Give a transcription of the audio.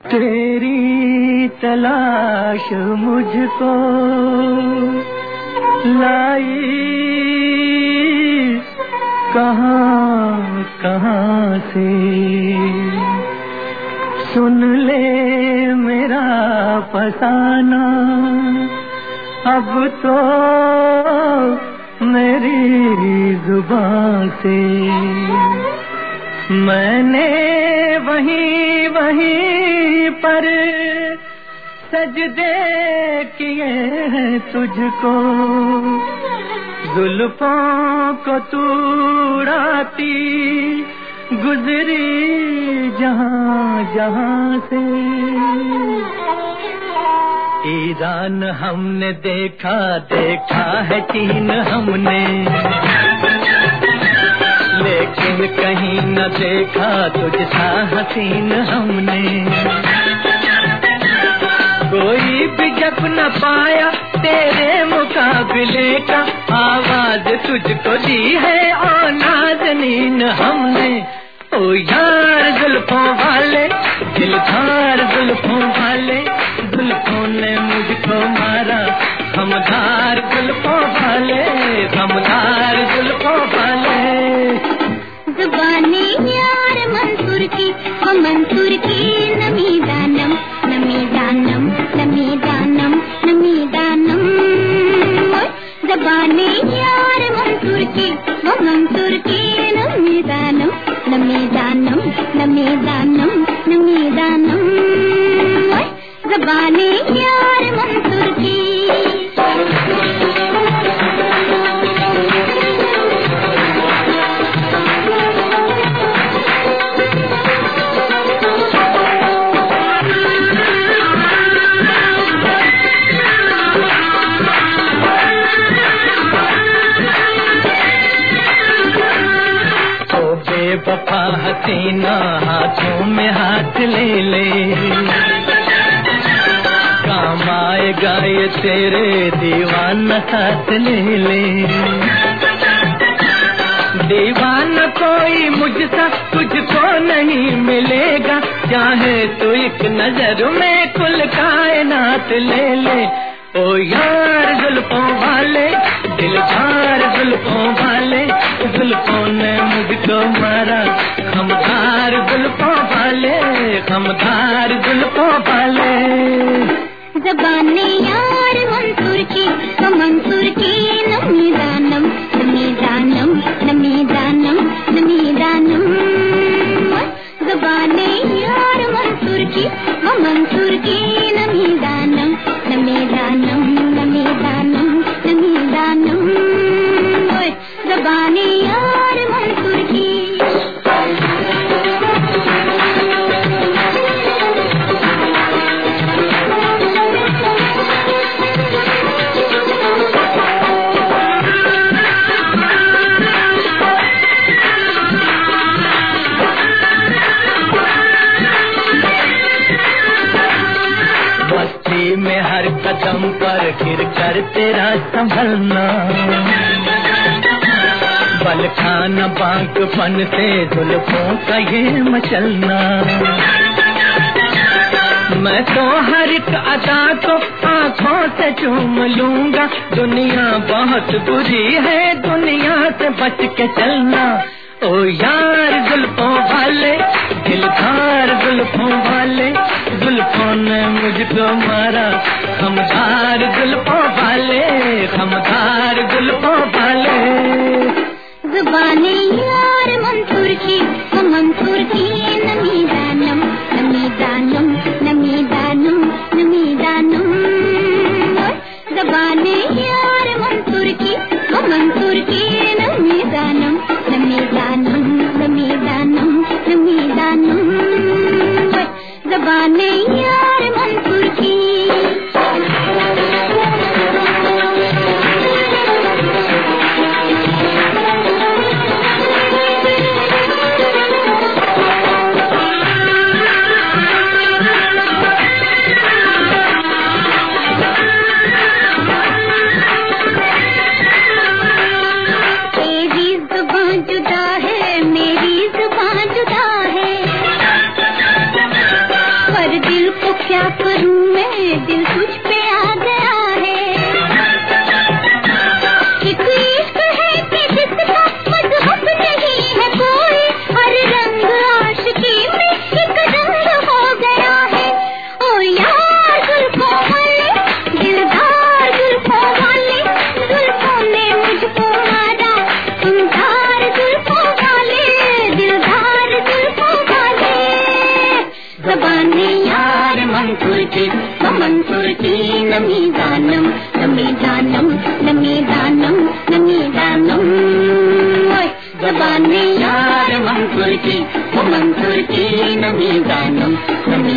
तेरी तलाश मुझको लाई कहाँ कहाँ से, सुन ले मेरा फसाना अब तो मेरी जुबान से। मैंने वहीं वहीं पर सजदे किए हैं तुझको, जुल्फों को तू उड़ाती गुजरी जहाँ जहाँ से। ईरान हमने देखा देखा है चीन हमने, लेकिन कहीं न देखा तुझसा हसीन हमने। कोई भी जब न पाया तेरे मुकाबले का, आवाज तुझको दी है ओ नाज़नीन हमने। ओ यार जुल्फों वाले, दिलदार जुल्फों वाले, जुल्फों ने मुझको मारा, हमदार जुल्फों वाले, हमदार जुल्फों वाले। जुबानी यार मंसूर की, वो मंसूर की नमी दानम, नमी दानम, नमी दानम, नमी दानम। जुबानी यार मंसूर की, वो मंसूर की नमी दानम, नमी दानम, नमी दानम, नमी दानम। जुबानी यार मंसूर की। बेवफा हसीना हाथों में हाथ ले ले, काम आएगा ये तेरे दीवाना साथ ले ले। दीवाना कोई मुझसा तुझको नहीं मिलेगा, चाहे तू एक नजर में कुल कायनात ले ले। ओ यार जुल्फों वाले, दिलदार जुल्फों वाले, जुल्फों ने मुझको मारा, हमदार जुल्फों वाले, हमदार जुल्फों वाले। ज़बाने यार मंसूर की, वो मंसूर की नमी दानम, नमी दानम, नमी दानम, नमी दानम। ज़बाने यार मंसूर की, वो मंसूर की नमी दानम, नमी दानम, नमी दानम, नमी दानम। ज़बाने यार मंसूर की। बस्ती में हर कदम पर गिर कर तेरा संभलना, बल खाना बांकपन से जुल्फों का ये मचलना। मैं तो हर एक अदा को आँखों से चूम लूंगा, दुनिया बहुत बुरी है, दुनिया से बच के चलना। ओ यार जुल्फों वाले, दिलदार जुल्फों वाले, जुल्फों ने मुझको मारा, हमदार जुल्फों वाले, हमदार जुल्फों वाले। ज़बाने यार मंसूर की, वो मंसूर की नमी दानम, नमी दानम, नमी दानम, नमी दानम। ज़बाने यार मंसूर की, वो मंसूर की नमी दानम, नमी दानम, नमी दानम, नमी दानम। ज़बाने यार मंसूर की। पर दिल को क्या करूं मैं, दिल तुझ पे आ गया है। एक इश्क है कि जिसका मजहब नहीं है कोई, हर रंग आशिकी में एक रंग हो गया है। ओ यार जुल्फों वाले, दिलदार जुल्फों वाले, जुल्फों ने मुझको मारा, तुमदार जुल्फों वाले, दिलदार जुल्फों वाले। ज़बाने यार मंसूर की नमी दानम, नमी दानम, नमी दानम, नमी दानम। ज़बाने यार मंसूर की नमी दानम, नमी